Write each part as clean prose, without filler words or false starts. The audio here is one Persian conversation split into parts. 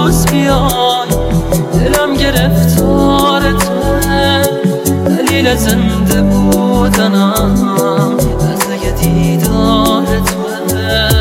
روز بیای دلم گرفتار توه، دلیل زنده بودنم لحظه دیدار توه.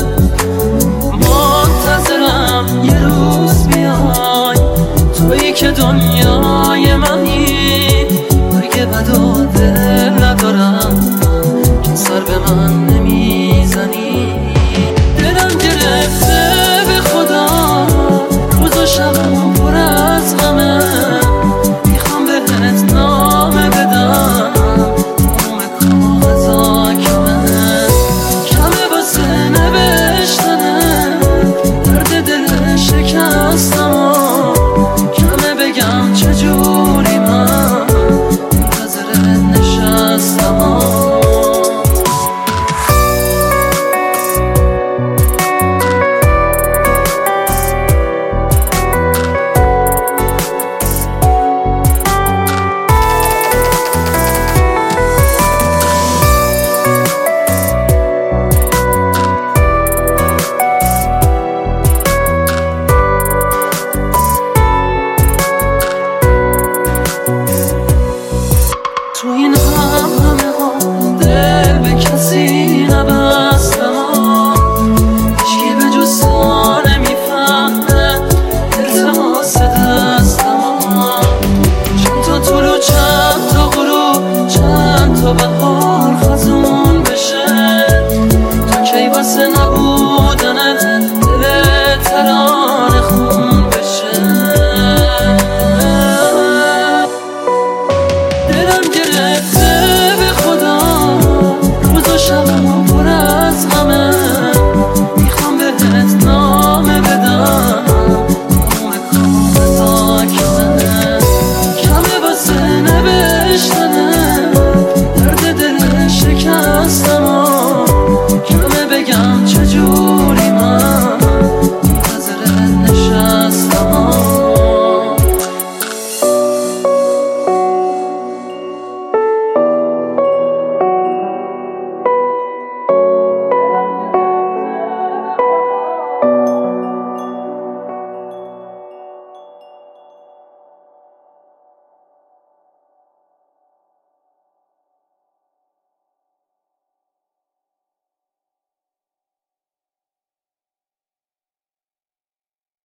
منتظرم یه روز بیای، تویی که دنیای منی، اگه بدا دل ندارم که سر به من نمیزنی. دلم گرفته به خدا روز و شبم پر از غمه، میخوام بهت نامه بدم نام کاغذا کمه واسه نوشتنه، درد دل شکستم کمه بگم چجوری من منتظرت نشستم. تو این همه ها دل به کسی نبستم، هیچکی به جز تو نمیفهمه التماس دستم. چند تا طلوع چند تا غروب چند تا بهار خزون بشه، تو کی واسه نبودنت دل ترام